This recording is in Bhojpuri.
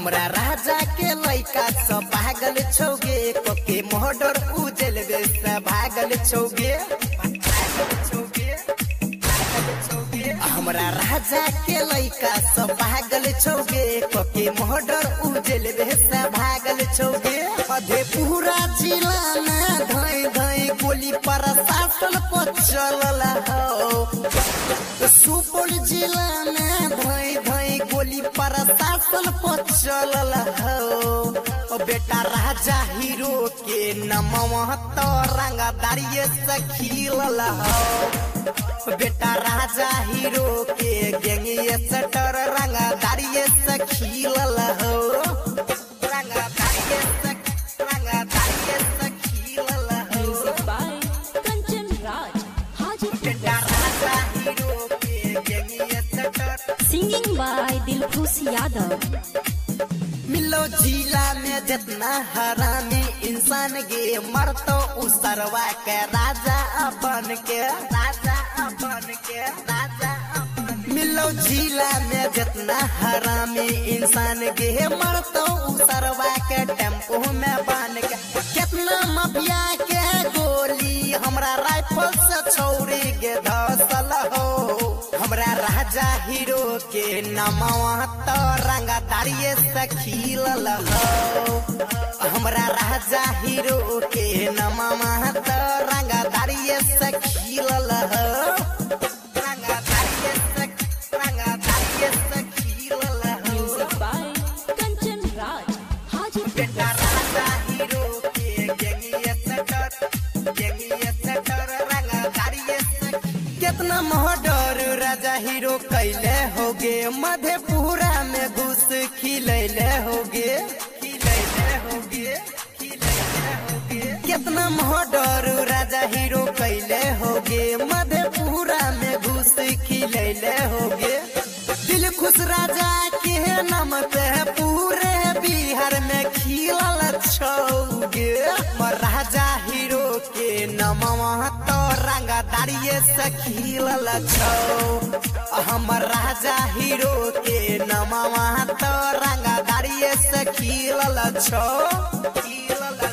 हमरा राजा के लइका सब पागल छौगे कोके मोहडर उजल बेस भागल छौगे हमरा राजा के लइका सब पागल छौगे कोके मोहडर उजल बेस भागल छौगे मधेपुरा जिला में धई धई गोली प्रशासन पर चलल हो सुपौल जिला में धई धई गोली प्रशासन पर चलल हो बेटा राजा हीरो के नमवा तो रंगदारिये से खिलल हो बेटा राजा हीरो के गैंगिये सटर रंगदारिये से खिलल हो रंगदारिये से खिलल हो कंचन राज हाजीपुर बेटा राजा हीरो के गैंगिये सटर सिंगिंग बाय दिलखुश यादव। मिलो जिला में जितना हरामी इंसान गे मरतो उसरवा के राजा अपन के मिलो जिला में जितना हरामी इंसान गे मरतो उसरवा के टेम्पो में बांध के कितना माफिया के गोली हमरा राइफल से छौरी के धसल हो हमरा राजा हीरो के नमवा तो रंगदारिये से खिलल हो हमरा राजा हीरो के नमवा तो रंगदारिये से खिलल हो रंगदारिये से खिलल हो कंचन राज हाजीपुर बेटा राजा हीरो के गैंगिये सटर रंगदारिये से कितना मोहडर राजा हीरो कैले होगे मधेपुरा में घुस खिलैले होगे कितना मोहडर राजा हीरो कैले होगे मधेपुरा में घुस खिलैले होगे दिल खुश राजा के नाम पे पूरे बिहार में खिलल छौगे राजा हीरो के नमवा तो रंगदारिये से खिलल छौ हमर राजा हीरो के नमवा तो रंगदारिये से खिलल छौ